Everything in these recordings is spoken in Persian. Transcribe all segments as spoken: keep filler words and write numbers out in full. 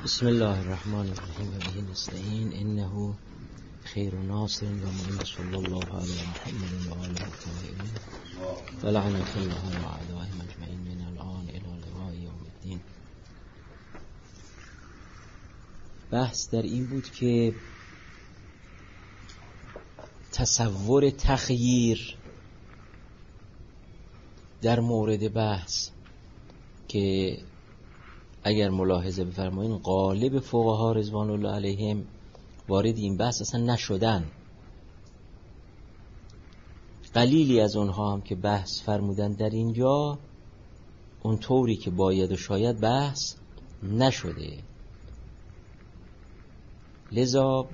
بسم الله الرحمن الرحیم و به نستعین انه خیر ناصر و معین صلی الله علی محمد و آله الطاهرین و لعنة الله و اعدائهم اجمعین من الان الی لقاء یوم الدین. بحث در این بود که تصور تخییر در مورد بحث که اگر ملاحظه بفرمایین غالب فقها رضوان الله علیهم وارد این بحث اصلا نشدن. قلیلی از اونها هم که بحث فرمودن در اینجا اون طوری که باید و شاید بحث نشده. لذا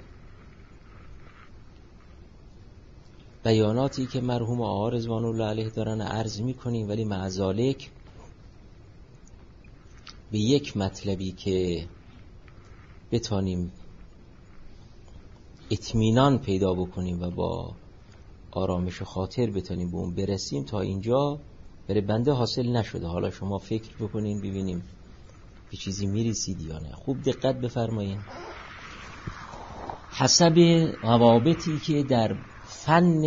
بیاناتی که مرحوم آقا رضوان الله علیه دارن عرض میکنیم، ولی مع ذالک به یک مطلبی که بتانیم اطمینان پیدا بکنیم و با آرامش خاطر بتانیم به اون برسیم، تا اینجا برای بنده حاصل نشده. حالا شما فکر بکنین ببینیم به چیزی میرسید یا نه. خوب دقت بفرمایین. حسب روابطی که در فن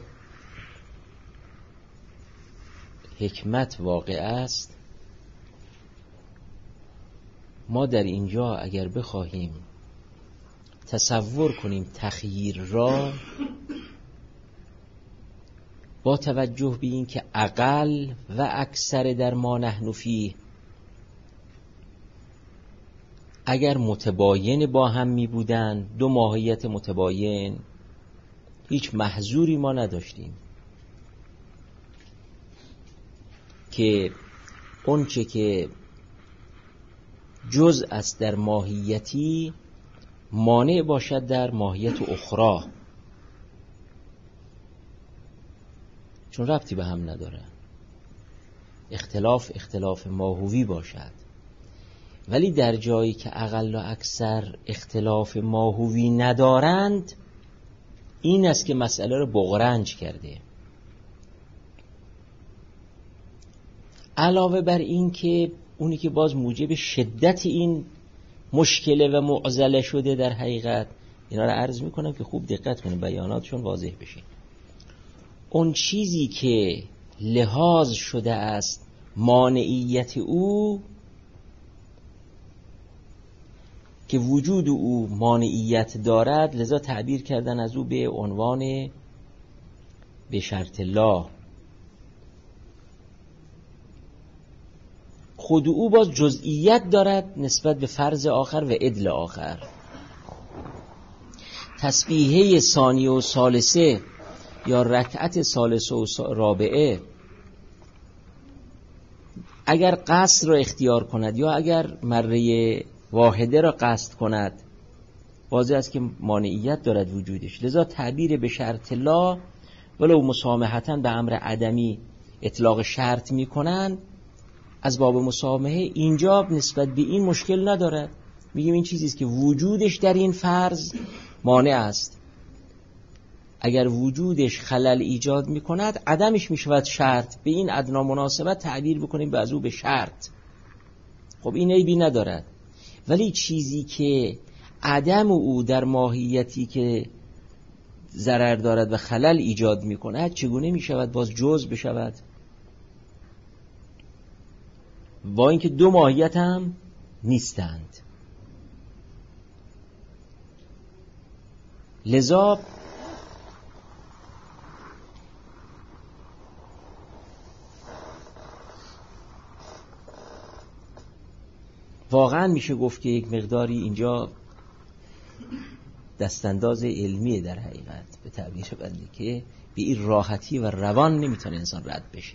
حکمت واقع است، ما در اینجا اگر بخواهیم تصور کنیم تخییر را، با توجه به این که اقل و اکثر در ما نحن فیه اگر متباین با هم می بودن، دو ماهیت متباین، هیچ محظوری ما نداشتیم که اون چه که جزء است در ماهیتی مانع باشد در ماهیت اخرى، چون ربطی به هم نداره. اختلاف اختلاف ماهوی باشد، ولی در جایی که اقل و اکثر اختلاف ماهوی ندارند، این است که مسئله رو بغرنج کرده. علاوه بر این که اونی که باز موجب شدت این مشکله و معضله شده در حقیقت، اینا رو عرض میکنم که خوب دقت کنید بیاناتشون واضح بشه. اون چیزی که لحاظ شده است مانعیت او، که وجود او مانعیت دارد، لذا تعبیر کردن از او به عنوان به شرط الله. خود او باز جزئیت دارد نسبت به فرض آخر و عدل آخر. تسبیحه ثانیه و ثالثه یا رکعت ثالثه و رابعه اگر قصر را اختیار کند یا اگر مره واحده را قصد کند، واضح است که مانعیت دارد وجودش. لذا تعبیر به شرط الله ولو مسامحتاً به امر عدمی اطلاق شرط میکنن، از باب مسامحه اینجا نسبت به این مشکل ندارد. میگیم این چیزیست که وجودش در این فرض مانع است. اگر وجودش خلل ایجاد میکند، عدمش میشود شرط. به این ادنا مناسبت تعبیر بکنیم به از او به شرط. خب این عیبی ندارد. ولی چیزی که عدم او در ماهیتی که ضرر دارد و خلل ایجاد میکند، چگونه میشود باز جزء بشود؟ با اینکه دو ماهیت هم نیستند. لذا واقعا میشه گفت که یک مقداری اینجا دستانداز علمیه در حقیقت، به تعبیر بنده، که به این راحتی و روان نمیتونه انسان رد بشه.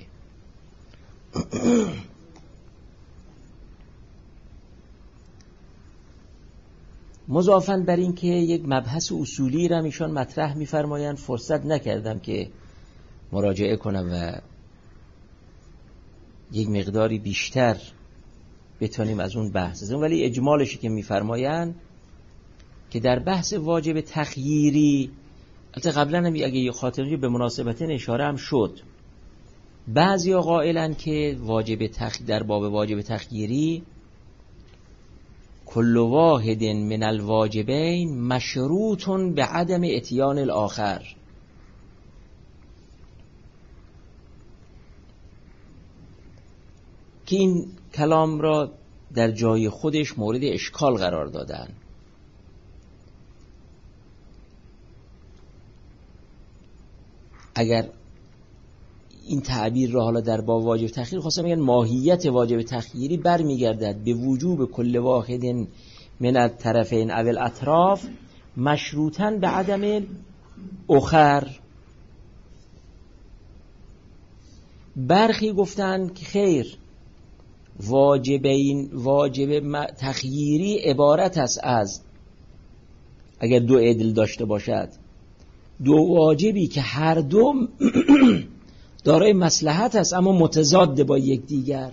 مضافاً بر این که یک مبحث اصولی را ایشان مطرح می‌فرمایند، فرصت نکردم که مراجعه کنم و یک مقداری بیشتر بتونیم از اون بحث بزنیم، ولی اجمالشی که می‌فرمایند که در بحث واجب تخییری، البته قبلا هم اگه یه خاطری به مناسبت اشاره هم شد، بعضیا قائلن که واجب تخ... در باب واجب تخییری کل واحد من الواجبین مشروط به عدم اتیان الاخر. که این کلام را در جای خودش مورد اشکال قرار دادن. اگر این تعبیر را حالا در باب واجب تخییر خواستم میگن ماهیت واجب تخییری برمیگردد به وجوب کل واحد من الطرفین او الاطراف مشروطاً به عدم اخر. برخی گفتن که خیر، واجبین واجب تخییری عبارت است از، اگر دو عدل داشته باشد، دو واجبی که هر دو دارای مصلحت است اما متضاد با یک دیگر.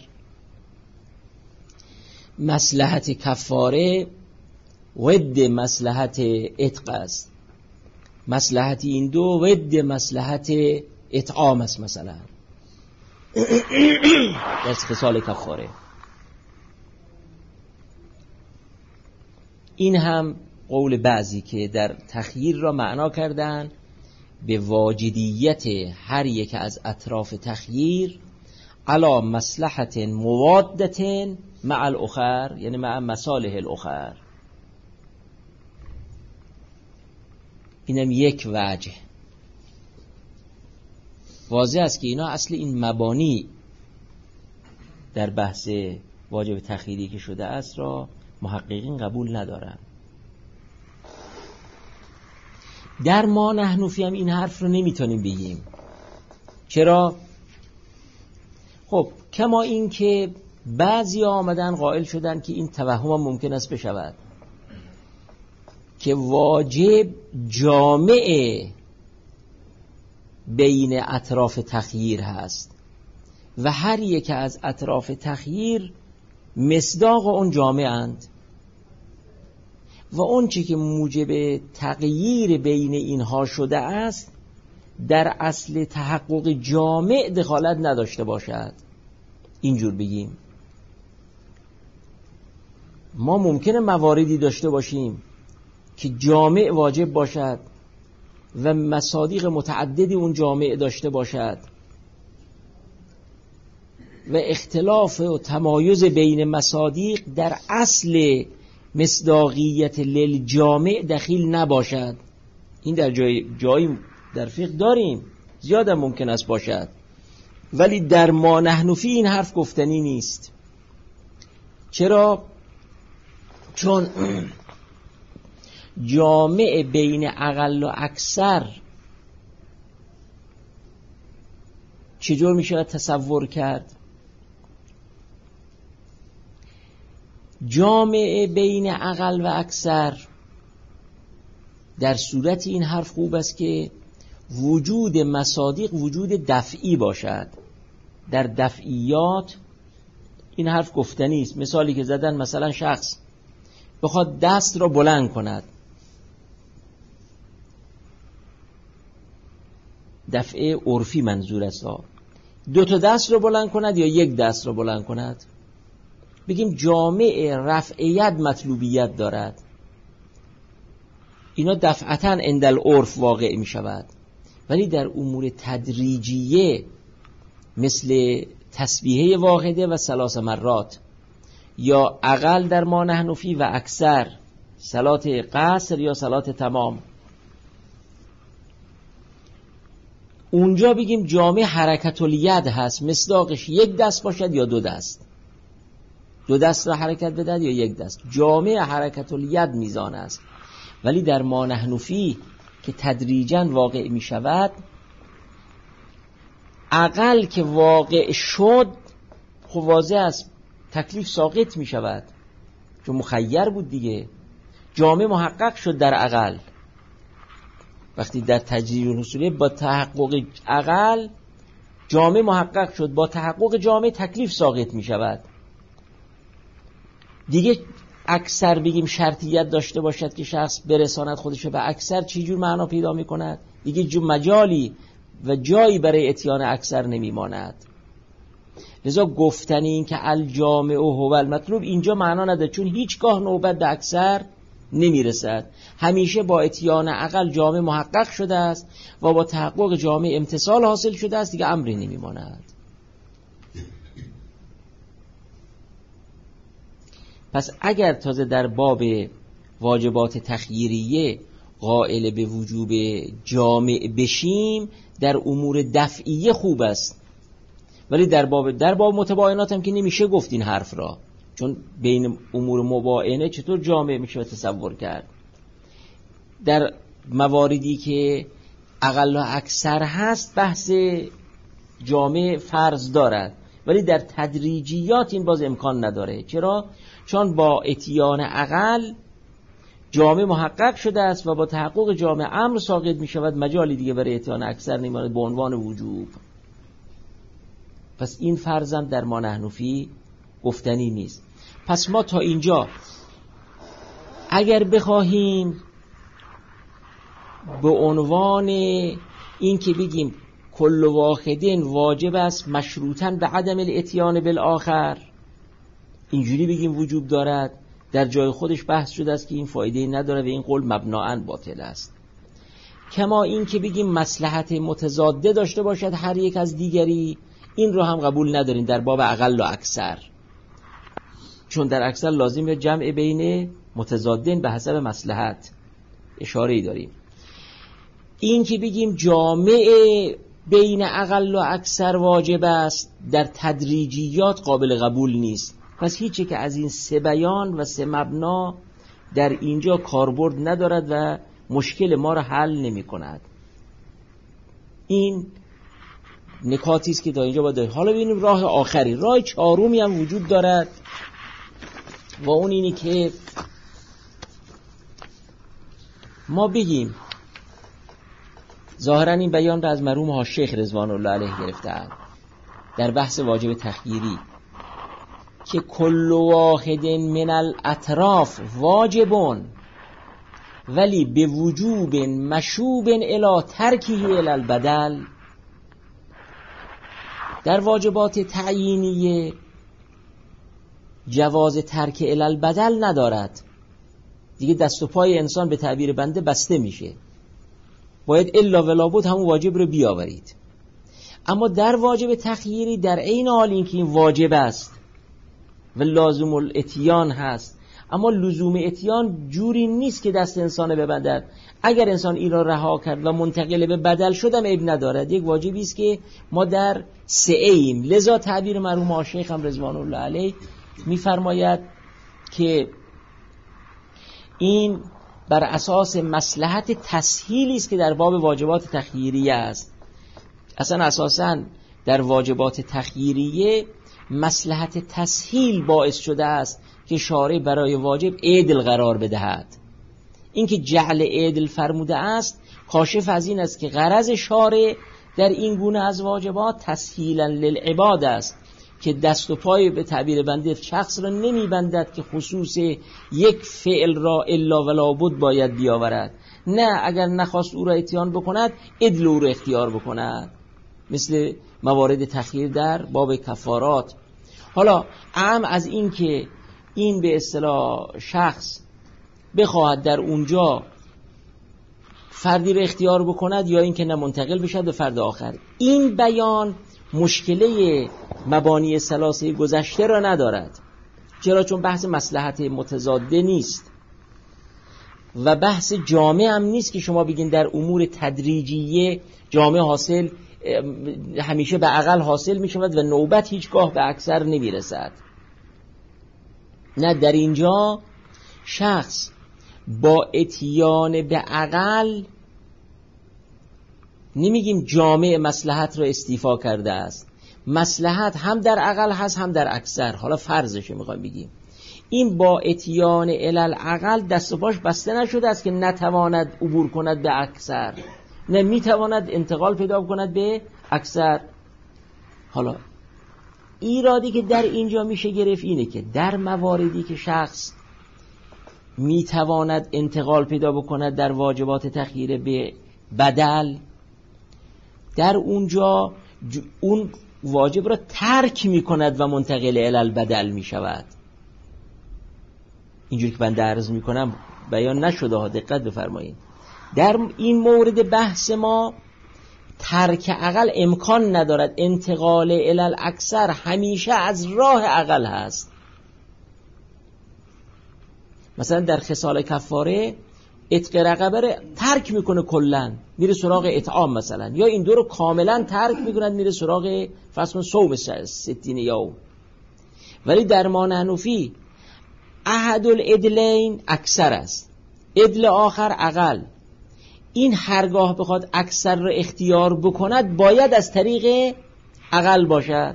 مصلحت کفاره ضد مصلحت عتق است، مصلحت این دو ضد مصلحت اطعام است. مثلا در خصال کفاره این هم قول بعضی که در تخییر را معنا کردن به واجدیت هر یک از اطراف تخییر علی مصلحت موادت مع الاخر، یعنی مع مصالح الاخر. اینم یک وجه. واضح است که اینا اصل این مبانی در بحث واجب تخییری که شده است را محققین قبول ندارن. در ما نحنفی هم این حرف رو نمیتونیم بگیم. چرا؟ خب کما این که بعضی آمدن قائل شدن که این توهم هم ممکن است بشود که واجب جامع بین اطراف تخییر هست و هر یک از اطراف تخییر مصداق اون جامع اند و اون چی که موجب تغییر بین اینها شده است در اصل تحقق جامع دخالت نداشته باشد. اینجور بگیم ما ممکنه مواردی داشته باشیم که جامع واجب باشد و مصادیق متعددی اون جامع داشته باشد و اختلاف و تمایز بین مصادیق در اصل مصداقیت للجامع دخیل نباشد. این در جای جایی در فقه داریم، زیاد ممکن است باشد، ولی در ما نحنفی این حرف گفتنی نیست. چرا؟ چون جامع بین اقل و اکثر چجور میشه تصور کرد؟ جامع بین اقل و اکثر در صورت این حرف خوب است که وجود مصادیق وجود دفعی باشد. در دفعیات این حرف گفتنی است. مثالی که زدن، مثلا شخص بخواد دست را بلند کند، دفعه عرفی منظور است، دو تا دست را بلند کند یا یک دست را بلند کند، بگیم جامع رفعیت مطلوبیت دارد. اینا دفعتاً عند العرف واقع می شود، ولی در امور تدریجیه مثل تسبیحه واحده و ثلاث مرات یا اقل در ما نحنفی و اکثر صلات قصر یا صلات تمام، اونجا بگیم جامع حرکت الید هست، مصداقش یک دست باشد یا دو دست، دو دست را حرکت بدهد یا یک دست، جامع حرکت الید میزان است. ولی در ما نحنفی که تدریجاً واقع می شود، اقل که واقع شد خب واضح است تکلیف ساقط می شود، چون مخیر بود دیگه. جامع محقق شد در اقل، وقتی در تجریب الحصوله با تحقق اقل جامع محقق شد، با تحقق جامع تکلیف ساقط می شود دیگه. اکثر بگیم شرطیت داشته باشد که شخص برساند خودشو به اکثر، چی جور معنا پیدا می کند؟ دیگه جو مجالی و جایی برای اتیان اکثر نمی ماند. لذا گفتن این که الجامع و هو المطلوب اینجا معنا نداره، چون هیچگاه نوبت به اکثر نمیرسد. همیشه با اتیان عقل جامع محقق شده است و با تحقق جامع امتصال حاصل شده است، دیگه امری نمیماند. پس اگر تازه در باب واجبات تخییریه قائل به وجوب جامع بشیم، در امور دفعیه خوب است، ولی در باب در باب متباینات هم که نمیشه گفت این حرف را، چون بین امور مباینه چطور جامع میشه تصور کرد. در مواردی که اقل و اکثر هست بحث جامع فرض دارد، ولی در تدریجیات این باز امکان نداره. چرا؟ چون با اتیان اقل جامع محقق شده است و با تحقق جامع امر ساقط می شود، مجالی دیگه برای اتیان اکثر نمیماند به عنوان وجوب. پس این فرضم در ما نحنفی گفتنی نیست. پس ما تا اینجا اگر بخواهیم به عنوان این که بگیم کل واحدین واجب است مشروطاً به عدم الاتیان بالآخر، اینجوری بگیم وجوب دارد، در جای خودش بحث شده است که این فایده نداره و این قول مبناً باطل است. کما این که بگیم مصلحت متضاده داشته باشد هر یک از دیگری، این رو هم قبول نداریم در باب اقل و اکثر، چون در اکثر لازم جمع بین متضادین به حسب مصلحت اشاره‌ای داریم. این که بگیم جامع بین اقل و اکثر واجب است در تدریجیات قابل قبول نیست. پس هیچی که از این سه بیان و سه مبنا در اینجا کاربرد ندارد و مشکل ما را حل نمی کند. این نکاتی است که تا اینجا باید داریم. حالا ببینیم راه آخری، راه چهارمی هم وجود دارد و اون اینی که ما بگیم ظاهرا این بیان را از مرحوم حاشیه رضوان الله علیه گرفته‌اند در بحث واجب تخییری که کل واحد من الاطراف واجبون ولی به وجوب مشوب الی ترکه الی البدل. در واجبات تعیینیه جواز ترک الی البدل ندارد، دیگه دست و پای انسان به تعبیر بنده بسته میشه، باید الا ولا بود همون واجب رو بیاورید. اما در واجب تخییری در عین حال این که این واجب است و لازم الاتیان هست، اما لزوم اتیان جوری نیست که دست انسان ببندد. اگر انسان این را رها کرد و منتقل به بدل شدم عیب ندارد، یک واجبی است که ما در سعیم. لذا تعبیر مرحوم آشیخ هم رضوان الله علیه میفرماید که این بر اساس مصلحت تسهیلی است که در باب واجبات تخییریه است. اصلا اساساً در واجبات تخییریه مصلحت تسهیل باعث شده است که شارع برای واجب عدل قرار بدهد. این که جعل عدل فرموده است کاشف از این است که غرض شارع در این گونه از واجبات تسهیلا للعباد است که دست و پای به تعبیر بنده شخص را نمی بندد که خصوص یک فعل را الا ولا بد باید بیاورد، نه اگر نخواست او را اتیان بکند عدل او را اختیار بکند، مثل موارد تخییر در باب کفارات. حالا اهم از این که این به اصطلاح شخص بخواهد در اونجا فردی را اختیار بکند یا این که نه منتقل بشد به فرد آخر، این بیان مشکله مبانی ثلاثه گذشته را ندارد. چرا؟ چون بحث مصلحت متضاده نیست و بحث جامع هم نیست که شما بگین در امور تدریجیه جامع حاصل همیشه به اقل حاصل می شود و نوبت هیچگاه به اکثر نمی رسد. نه، در اینجا شخص با اتیان به اقل نمیگیم جامع مصلحت را استیفا کرده است، مصلحت هم در اقل هست هم در اکثر. حالا فرضش میخوایم بگیم این با اتیان الاقل دست و پاش بسته نشده است که نتواند عبور کند به اکثر، نه میتواند انتقال پیدا کند به اکثر. حالا ایرادی که در اینجا میشه گرفت اینه که در مواردی که شخص میتواند انتقال پیدا بکند در واجبات تخییر به بدل، در اونجا اون واجب را ترک می کند و منتقل الی البدل می شود. اینجوری که بنده عرض می کنم بیان نشده ها، دقت بفرمایید. در این مورد بحث ما ترک عقل امکان ندارد، انتقال الی الاکثر همیشه از راه عقل هست. مثلا در خصال کفاره عتق رقبه رو ترک میکنه کلن، میره سراغ اطعام مثلا، یا این دو رو کاملا ترک میکنه میره سراغ فصل صوم ستین یوم. ولی در ما حنفی احد العدلین اکثر است، عدل آخر عقل. این هرگاه بخواد اکثر رو اختیار بکند باید از طریق عقل باشد.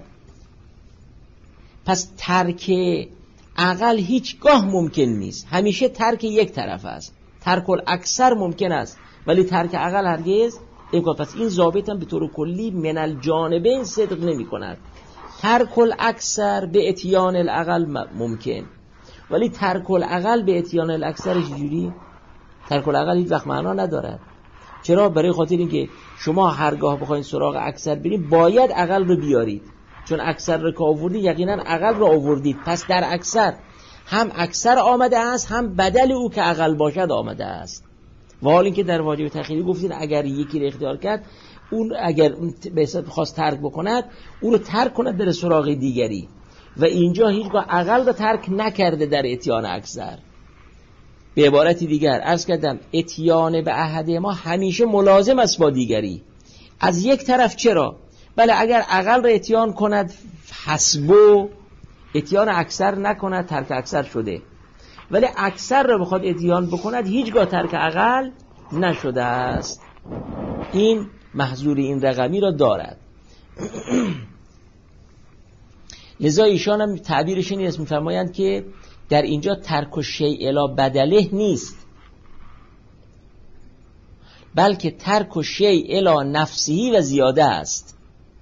پس ترک عقل هیچگاه ممکن نیست، همیشه ترک یک طرف است. ترک الاکثر ممکن است ولی ترک عقل هرگز امکان. پس این ضابط هم به طور کلی من الجانبین صدق نمی کند. ترک الاکثر به اتیان العقل ممکن، ولی ترک العقل به اتیان الاکثر چجوری؟ ترک العقل هیچ وقت معنا ندارد. چرا؟ برای خاطر اینکه شما هرگاه بخواید سراغ اکثر برید باید عقل رو بیارید، چون اکثر رو که آوردید یقینا عقل رو آوردید. پس در اکثر هم اکثر آمده است هم بدل او که عقل باشد آمده است. و حال اینکه در واجب تخییری گفتین اگر یکی رو اختیار کرد، اون اگر به حساب خواست ترک بکند اون رو ترک کند در سراغ دیگری، و اینجا هیچگاه عقل رو ترک نکرده در اتیان اکثر. به عبارتی دیگر عرض کردم اتیان به احد ما همیشه ملازم است با دیگری. از یک طرف چرا؟ بله اگر عقل رو اتیان کند حسبو، اتیان اکثر نکند ترک اکثر شده، ولی اکثر رو بخواد اتیان بکند هیچگاه ترک عقل نشده است. این محظور این رقمی را دارد. لذا ایشان هم تعبیرش این است، می‌فرمایند که در اینجا ترک و شیء الی بدله نیست، بلکه ترک و شیء الی نفسهی و زیاده است.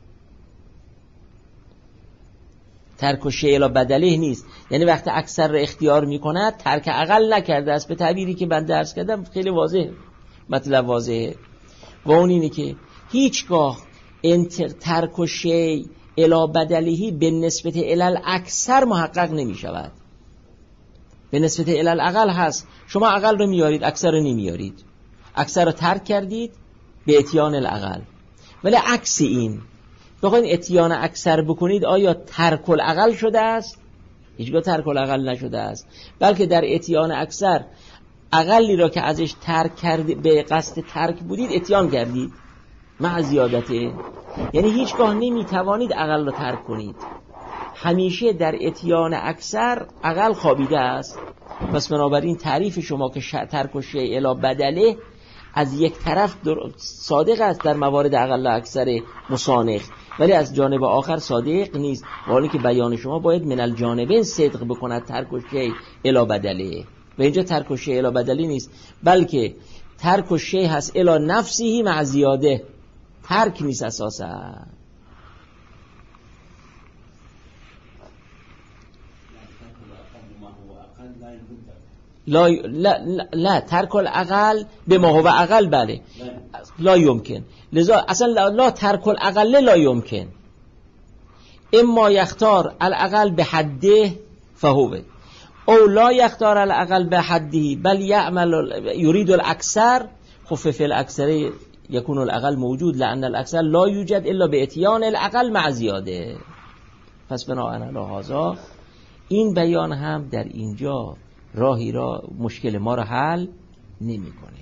ترک و شیء الی بدله نیست، یعنی وقتی اکثر رو اختیار می‌کند ترک عقل نکرده است. به تعبیری که بنده عرض کردم خیلی واضح، مطلب واضحه. و اون اینه که هیچگاه ترک و شیء الی بدلهی به نسبت الی اکثر محقق نمی شود. به نسبت الی العقل هست. شما عقل رو میارید اکثر رو نمیارید، اکثر رو ترک کردید به اتیان العقل. ولی عکس این بخواید اتیان اکثر بکنید، آیا ترک العقل شده است؟ هیچگاه ترک العقل نشده است، بلکه در اتیان اکثر عقلی را که ازش ترک کرد به قصد ترک بودید اتیان کردید مع زیادته. یعنی هیچگاه نمیتوانید عقل را ترک کنید، همیشه در اتیان اکثر عقل خوابیده است. پس بنابراین تعریف شما که ترک و شیء الی بدله از یک طرف صادق است در موارد عقل اکثر مسانخ، ولی از جانب آخر صادق نیست، ولی که بیان شما باید من الجانبین صدق بکند ترک و شیء الی بدله. و اینجا ترک و شیء الی بدله نیست، بلکه ترک و شیء هست الی نفسهی مع زیاده، ترک نیست اساسا. لا لا لا, لا ترک العقل به ما هو عقل بله لا یمکن. لذا اصلا لا, لا ترک العقل لا یمکن. اما یختار العقل به حده فهو، او لا یختار العقل به حده بل یعمل یرید الاکثر خفف الاکثر یکون العقل موجود لان الاکثر لا یوجد الا به اتیان العقل مع زیاده. پس بناء علی هذا این بیان هم در اینجا راهی را مشکل ما را حل نمی‌کنه.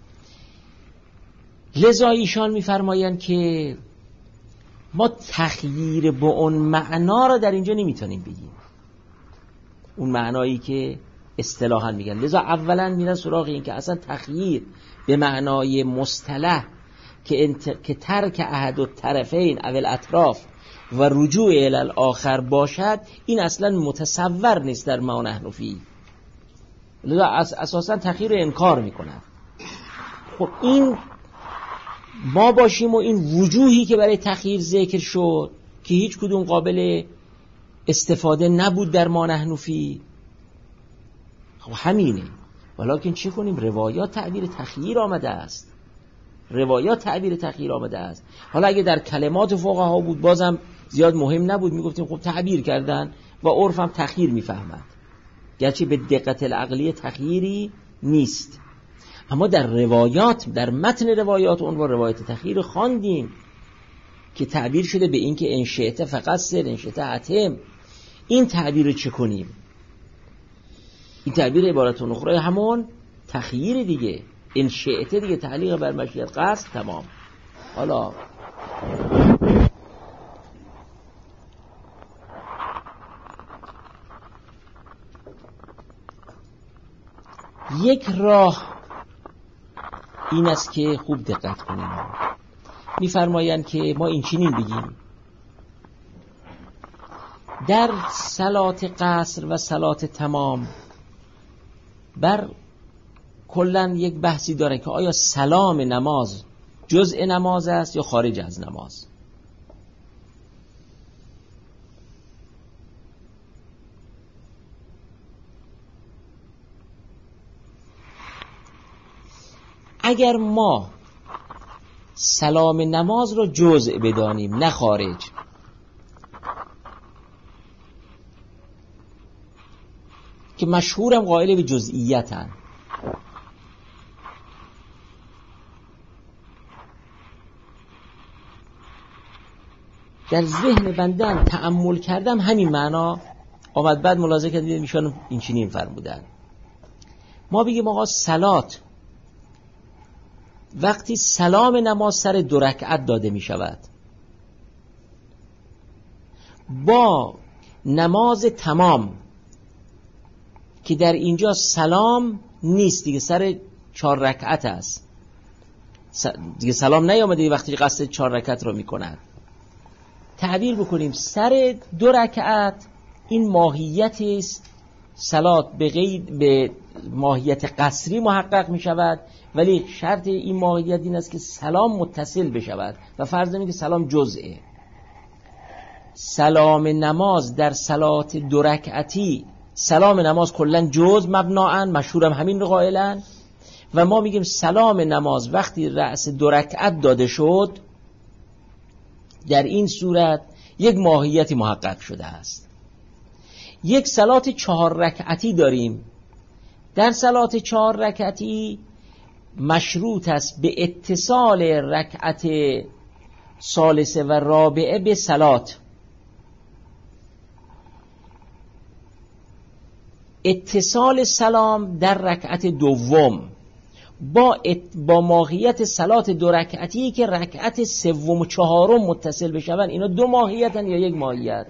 لذا ایشان می‌فرمایند که ما تخییر با اون معنا را در اینجا نمیتونیم بگیم، اون معنایی که اصطلاحاً میگن. لذا اولا میرن سراغ این که اصلا تخییر به معنای مصطلح که, انت... که ترک احد الطرفین او الاطراف و رجوع الی الاخر باشد، این اصلا متصور نیست در ما حنفی. لذا اساسا تخییر رو انکار میکنن. خب این ما باشیم و این وجوهی که برای تخییر ذکر شد که هیچ کدوم قابل استفاده نبود در ما حنفی، خب همینه. ولیکن چی کنیم؟ روایات تعبیر تخییر آمده است، روایات تعبیر تخییر آمده است. حالا اگه در کلمات فقها بود بازم زیاد مهم نبود، میگفتیم خب تعبیر کردن و عرف هم تخییر میفهمد، گرچه به دقت العقلیه تخییری نیست. اما در روایات، در متن روایات عنوان روایت تخییر خواندیم که تعبیر شده به این که انشئت فقط سر، انشئت اتم. این تعبیر رو چه کنیم؟ این تعبیر عبارت اخرى همون تخییر دیگه، انشئت دیگه، تعلیق بر مشیت قصد، تمام. حالا یک راه این است که خوب دقت کنیم. می‌فرمایند که ما این چنین بگیم در صلات قصر و صلات تمام بر کلن یک بحثی داره که آیا سلام نماز جزء نماز است یا خارج از نماز. اگر ما سلام نماز رو جزء بدانیم نه خارج، که مشهورم قائل به جزئیتن، در ذهن بندم تأمل کردم همین معنا آمد. بعد ملاحظه کردید میشون این چنین فرمودن. ما بگیم آقا صلات وقتی سلام نماز سر دو رکعت داده می شود با نماز تمام که در اینجا سلام نیست دیگه، سر چهار رکعت است دیگه، سلام نیامده وقتی قصد چهار رکعت رو می کند، تعبیر بکنیم سر دو رکعت این ماهیت است. صلات به غیر به ماهیت قصری محقق می شود، ولی شرط این ماهیت این است که سلام متصل بشود و فرض نمی که سلام جزئه. سلام نماز در صلات دو رکعتی، سلام نماز کلن جزء مبناً، مشهورم همین رو قائلن، و ما میگیم سلام نماز وقتی رأس دو رکعت داده شد در این صورت یک ماهیتی محقق شده است. یک صلات چهار رکعتی داریم، در صلات چهار رکعتی مشروط است به اتصال رکعت ثالثه و رابعه به صلات. اتصال سلام در رکعت دوم با ات با ماهیت صلات دو رکعتی که رکعت سوم و چهارم متصل بشوند، اینا دو ماهیتن یا یک ماهیت؟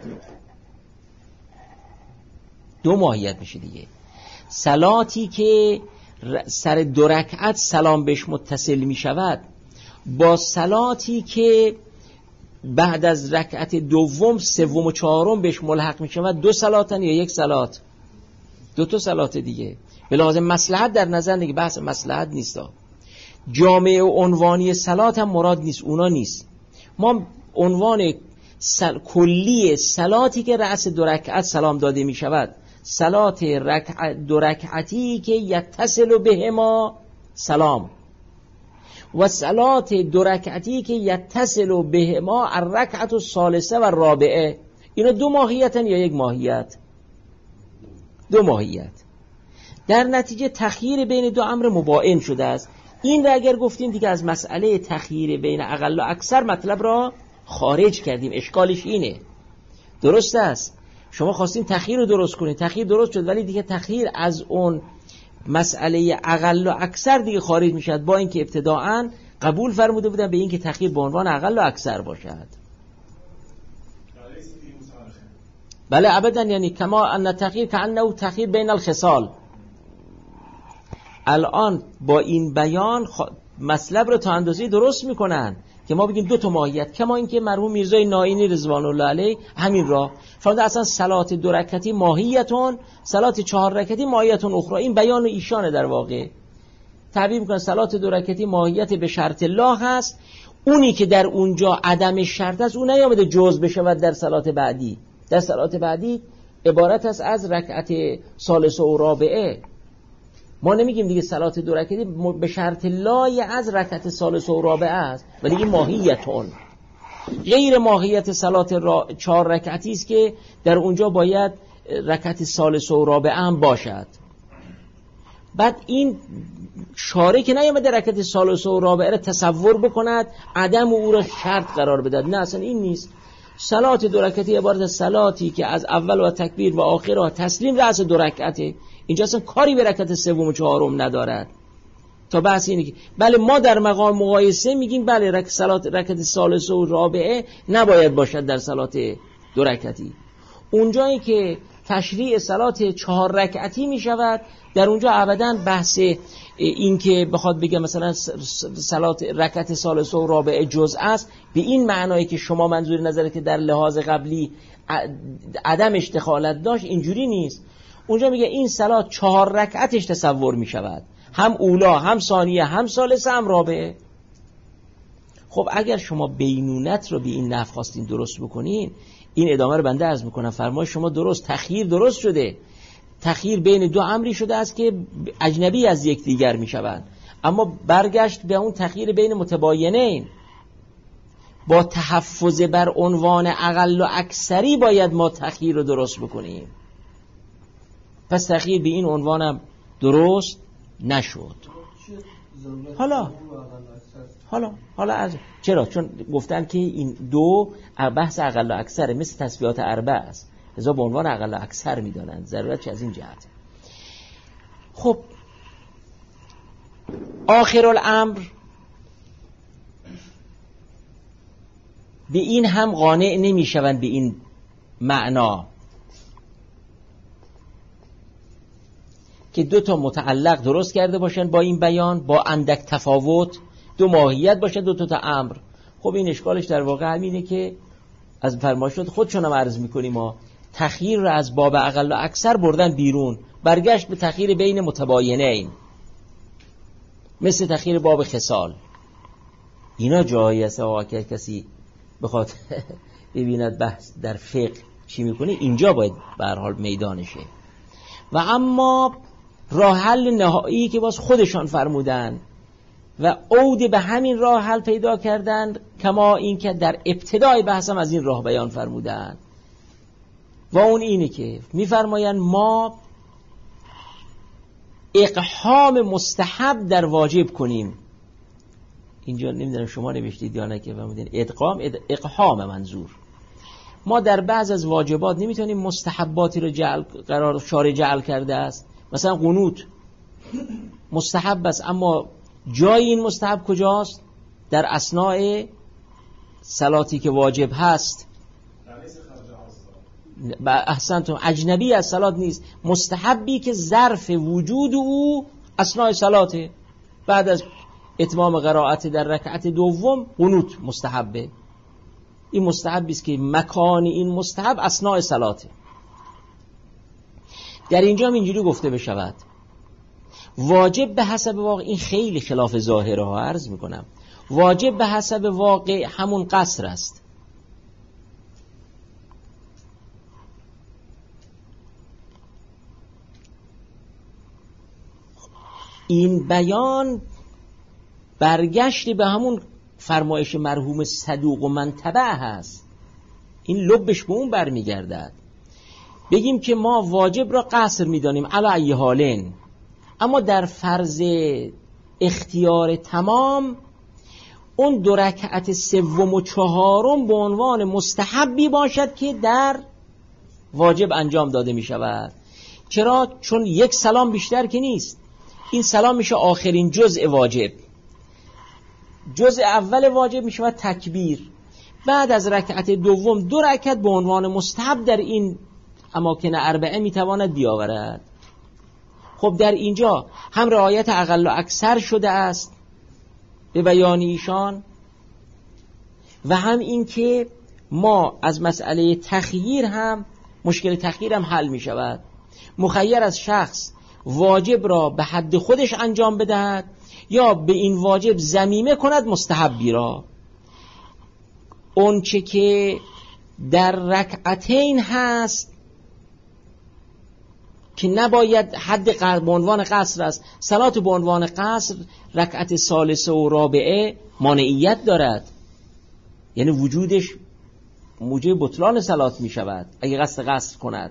دو ماهیت میشه دیگه. صلاتی که سر دو رکعت سلام بهش متصل می شود با صلاتی که بعد از رکعت دوم سوم و چهارم بهش ملحق می شود، دو صلاتن یا یک صلات؟ دو تا صلات دیگه. به لحاظ مصلحت در نظر دیگه، بحث مصلحت نیست. جامعه و عنوانی صلات هم مراد نیست، اونا نیست. ما عنوان سل... کلی صلاتی که رأس دو رکعت سلام داده می شود، صلات رکع... دو رکعتی که یتصل بهما سلام، و صلات دو رکعتی که یتصل بهما الرکعت الثالثه و الرابعه. اینا دو ماهیتن یا یک ماهیت؟ دو ماهیت. در نتیجه تخییر بین دو امر مباین شده است. این را اگر گفتیم دیگه از مسئله تخییر بین اقل و اکثر مطلب را خارج کردیم. اشکالش اینه، درست است شما خواستین تخییر رو درست کنید، تخییر درست شد، ولی دیگه تخییر از اون مسئله اقل و اکثر دیگه خارج میشد، با اینکه ابتداعاً قبول فرموده بودن به اینکه تخییر به عنوان اقل و اکثر باشد. بله ابدا، یعنی کما ان تخییر کانه تخییر بین الخصال. الان با این بیان خ... مطلب رو تا اندازه درست میکنن که ما بگیم دو تا ماهیت، کما اینکه مرحوم میرزای نائینی رضوان الله علیه همین را فرموده اصلا صلات دو رکعتی ماهیتون، صلات چهار رکعتی ماهیتون اخرى. این بیان ایشانه در واقع تعبیر میکنن صلات دو رکعتی ماهیت به شرط الله هست، اونی که در اونجا عدم شرط است اون نیامده جزء بشود در صلات بعدی. در صلات بعدی عبارت است از رکعت ثالثه و رابعه. ما نمیگیم دیگه صلات دو رکعتی به شرط لای از رکعت ثالثه و رابعه است، ولی این ماهیتون غیر ماهیت صلات را چهار رکعتی است که در اونجا باید رکعت ثالث و رابعه هم باشد. بعد این شارع که نیامده رکعت ثالث و رابعه را تصور بکند عدم او را شرط قرار بدهد، نه اصلا این نیست. صلات دو رکعتی عبارت از صلاتی که از اول و تکبیر و آخر و تسلیم رأس دو رکعته. اینجا اصلا کاری به رکعت سوم و چهارم ندارد. تا بحث اینه که بله ما در مقام مقایسه میگیم بله رکعت صلات رکعت ثالث و رابعه نباید باشد در صلات دو رکعتی. اونجایی که تشریع صلات چهار رکعتی میشود در اونجا ابداً بحث این که بخواد بگه مثلا صلات رکعت ثالث و رابعه جزء است به این معنایی که شما منظور نظره که در لحاظ قبلی عدم اشتغالت داشت، اینجوری نیست. اونجا میگه این صلات چهار رکعتش تصور میشود، هم اولا هم ثانیه هم ثالثه هم رابعه. خب اگر شما بینونت رو به این نحو خواستین درست بکنین، این ادامه رو بنده عرض میکنم، فرمای شما درست، تخییر درست شده، تخییر بین دو امری شده است که اجنبی از یک دیگر میشوند، اما برگشت به اون تخییر بین متباینین. با تحفظ بر عنوان اقل و اکثری باید ما تخییر رو درست بکنیم. پس تخییر به این عنوانم درست نشد. حالا حالا حالا از چرا؟ چون گفتن که این دو بحث اقل و اکثر مثل تسبیحات اربع است، لذا به عنوان اقل و اکثر میدانند. ضرورت از این جهت. خب آخر الامر به این هم قانع نمیشوند به این معنا که دو تا متعلق درست کرده باشن با این بیان با اندک تفاوت، دو ماهیت باشه دو تا, تا امر. خب این اشکالش در واقع همینه که از فرمایشات خودشون هم عرض میکنیم ما تخییر رو از باب اقل و اکثر بردن بیرون، برگشت به تخییر بین متباینین مثل تخییر باب خصال. اینا جایی است که کسی بخواد ببیند بحث در فقه چی میکنه، اینجا باید به هر حال میدانشه. و اما راه حل نهایی که باز خودشان فرمودن و عود به همین راه حل پیدا کردن، کما این که در ابتدای بحثم از این راه بیان فرمودن، و اون اینه که میفرمایند ما اقحام مستحب در واجب کنیم. اینجا نمیدونم شما نوشتید یا نه که فرمودین ادغام، اقحام منظور. ما در بعض از واجبات نمیتونیم مستحباتی رو جعل قرار شارع جعل کرده است. مثلا قنوت مستحب است، اما جای این مستحب کجاست؟ در اثناء صلاتی که واجب هست. احسنتم، اجنبی از صلات نیست، مستحبی که ظرف وجود او اثناء صلاته. بعد از اتمام قرائت در رکعت دوم قنوت مستحبه. این مستحبی است که مکان این مستحب اثناء صلاته. در اینجا هم اینجوری گفته بشود واجب به حسب واقع، این خیلی خلاف ظاهره ها عرض میکنم، واجب به حسب واقع همون قصر است. این بیان برگشتی به همون فرمایش مرحوم صدوق و منتبع هست، این لبش به اون برمیگردد. بگیم که ما واجب را قصر میدانیم علی ای حالین، اما در فرض اختیار تمام اون دو رکعت سوم و چهارم به عنوان مستحبی باشد که در واجب انجام داده می شود. چرا؟ چون یک سلام بیشتر که نیست. این سلام میشه آخرین جزء واجب. جزء اول واجب میشه تکبیر. بعد از رکعت دوم دو رکعت به عنوان مستحب در این اماکن اربعه میتواند بیاورد. خب در اینجا هم رعایت اقل و اکثر شده است به بیان ایشان، و هم این که ما از مسئله تخییر هم مشکل تخییر هم حل می شود. مخیر از شخص واجب را به حد خودش انجام بدهد یا به این واجب ضمیمه کند مستحبی را. اون چه که در رکعتین هست که نباید حد به عنوان قصر است، صلات به عنوان قصر رکعت ثالثه و رابعه مانعیت دارد. یعنی وجودش موجب بطلان صلات می شود اگه قصد قصر کند.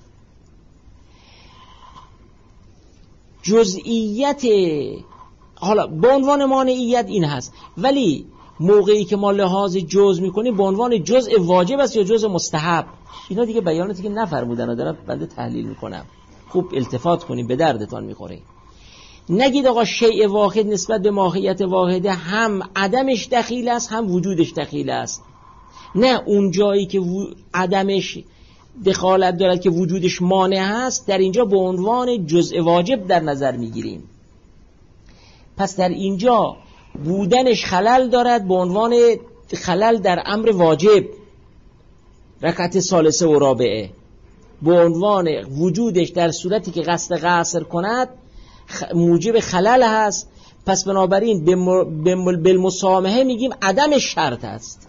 جزئیت حالا به عنوان مانعیت این هست، ولی موقعی که ما لحاظ جز میکنیم به عنوان جزء واجب است یا جزء مستحب، اینا دیگه بیاناتی که نفرمودن و دارم بنده تحلیل میکنم، خوب التفات کنیم به دردتان میخوره. نگید آقا شیء واحد نسبت به ماهیت واحده هم عدمش دخیل است هم وجودش دخیل است. نه اون جایی که عدمش دخالت دارد که وجودش مانع هست در اینجا به عنوان جزء واجب در نظر میگیریم. پس در اینجا بودنش خلل دارد به عنوان خلل در امر واجب، رکعت ثالثه و رابعه، به عنوان وجودش در صورتی که قصد قصر کند موجب خلل هست. پس بنابراین بالمسامحه میگیم عدم شرط است.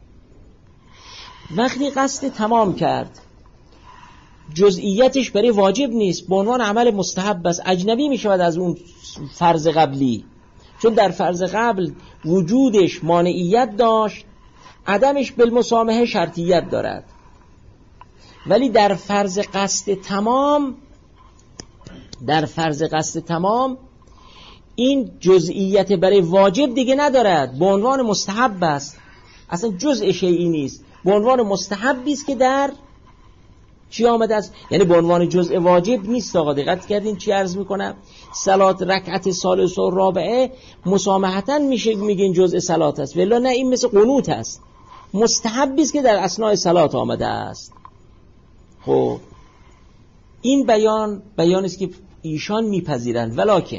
وقتی قصد تمام کرد جزئیتش برای واجب نیست، به عنوان عمل مستحب است، اجنبی میشود از اون فرض قبلی، چون در فرض قبل وجودش مانعیت داشت، عدمش بالمسامحه شرطیت دارد. ولی در فرض قصد تمام در فرض قصد تمام این جزئیت برای واجب دیگه ندارد، به عنوان مستحب است، اصلا جزء شیئی نیست، به عنوان مستحبی است که در چی آمده است، یعنی به عنوان جزء واجب نیست. آقا دقت کردین چی عرض میکنم؟ صلات رکعت ثالثه و رابعه مسامحتاً میشه میگین جزء صلات است، ولی نه این مثل قنوت است، مستحبی است که در اثناء صلات آمده است. خب این بیان بیانی است که ایشان میپذیرند، ولکن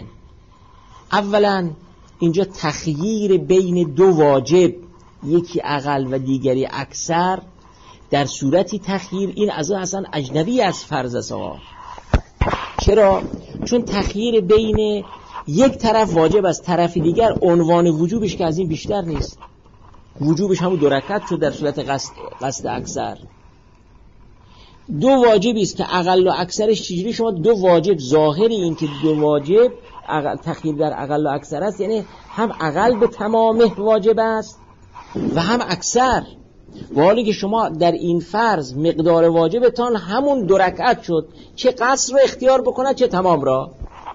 اولا اینجا تخییر بین دو واجب، یکی اقل و دیگری اکثر، در صورتی تخییر این از اصلا اجنبی از فرض است. چرا؟ چون تخییر بین یک طرف واجب است، طرف دیگر عنوان وجوبش که از این بیشتر نیست، وجوبش همون دو رکعت شد در صورت قصد, قصد اکثر. دو واجبی است که اقل و اکثرش چجوری شما دو واجب ظاهری این که دو واجب تخییر در اقل و اکثر است، یعنی هم اقل به تمامه واجب است و هم اکثر، و حالی که شما در این فرض مقدار واجبتان همون دو رکعت شد، چه قصر رو اختیار بکنه چه تمام را.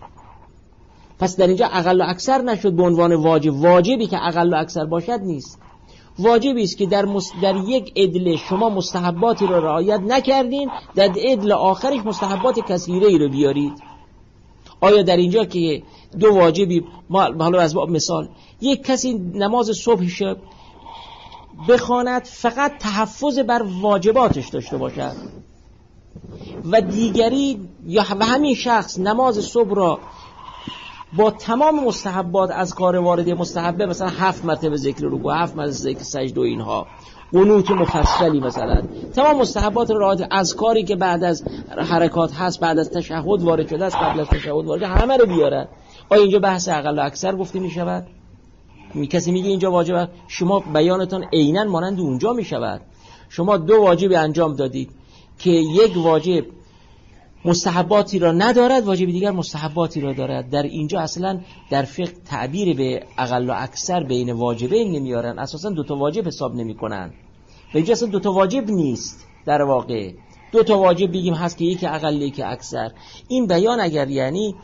پس در اینجا اقل و اکثر نشد به عنوان واجب، واجبی که اقل و اکثر باشد نیست، واجبی است که در, مست... در یک عدل شما مستحباتی رو رعایت نکردین، در عدل آخرش مستحبات کثیره ای رو بیارید. آیا در اینجا که دو واجبی، ما حالا از باب مثال یک کسی نماز صبحش بخواند فقط تحفظ بر واجباتش داشته باشد و دیگری یا همین شخص نماز صبح را با تمام مستحبات از کار وارد مستحبه، مثلا هفت مرتبه ذکر رکوع، هفت مرتبه ذکر سجده و اینها، قنوت مفصلی مثلا، تمام مستحبات رعایت، از کاری که بعد از حرکات هست، بعد از تشهد وارد شده است، قبل از تشهد وارد، همه رو بیاره. آیا اینجا بحث اقل و اکثر گفته می شود؟ می کسی میگه اینجا واجب، شما بیانتان عیناً مانند اونجا می شود. شما دو واجب انجام دادید که یک واجب مستحباتی را ندارد، واجب دیگر مستحباتی را دارد. در اینجا اصلا در فقه تعبیر به اقل و اکثر بین واجبین نمیارن، اساسا دو تا واجب حساب نمیکنن. به اینجا اصلا دو تا واجب نیست، در واقع دو تا واجب بگیم هست که یکی اقل یکی اکثر. این بیان اگر یعنی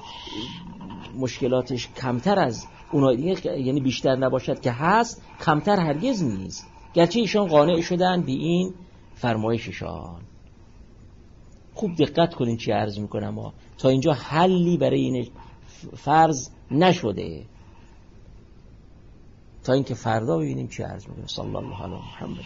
مشکلاتش کمتر از اونها دیگه، یعنی بیشتر نباشد که هست، کمتر هرگز نیست، گرچه ایشان قانع شدن به این فرمایششان. خوب دقت کنین چی عرض میکنم ها. تا اینجا حلی برای این فرض نشده، تا اینکه فردا ببینیم چی عرض میکنم. صلی الله علی محمد.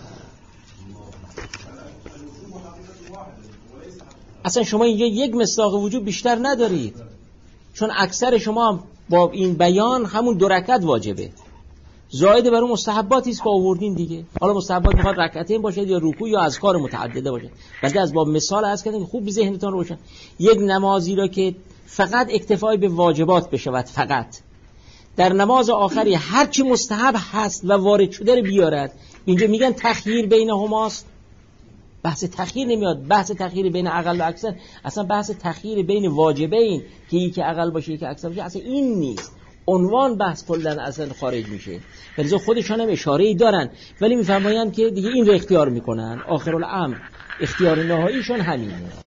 اصلا شما اینجا یک مصداق وجوب بیشتر ندارید، چون اکثر شما با این بیان همون دو رکعت واجبه، زائد بر اون مستحباتی است که آوردین دیگه. حالا مستحبات میخواد رکعتین باشه یا رکوع یا اذکار متعدده باشه. بلکه از باب مثال عرض کردم خوب به ذهنتون روشن. یک نمازی را که فقط اکتفای به واجبات بشود، فقط در نماز آخری هر چی مستحب هست و وارد شده رو بیارد، اینجا میگن تخییر بینهماست. بحث تخییر نمیاد، بحث تخییر بین اقل و اکثر، اصلا بحث تخییر بین واجبین که یکی اقل باشه یکی اکثر باشه اصلا این نیست. عنوان بحث کردن اصلا خارج میشه. ولذا خودشان هم اشاره‌ای دارن ولی میفرمایند که دیگه این رو اختیار میکنن، آخرالامر اختیار نهاییشون همینه.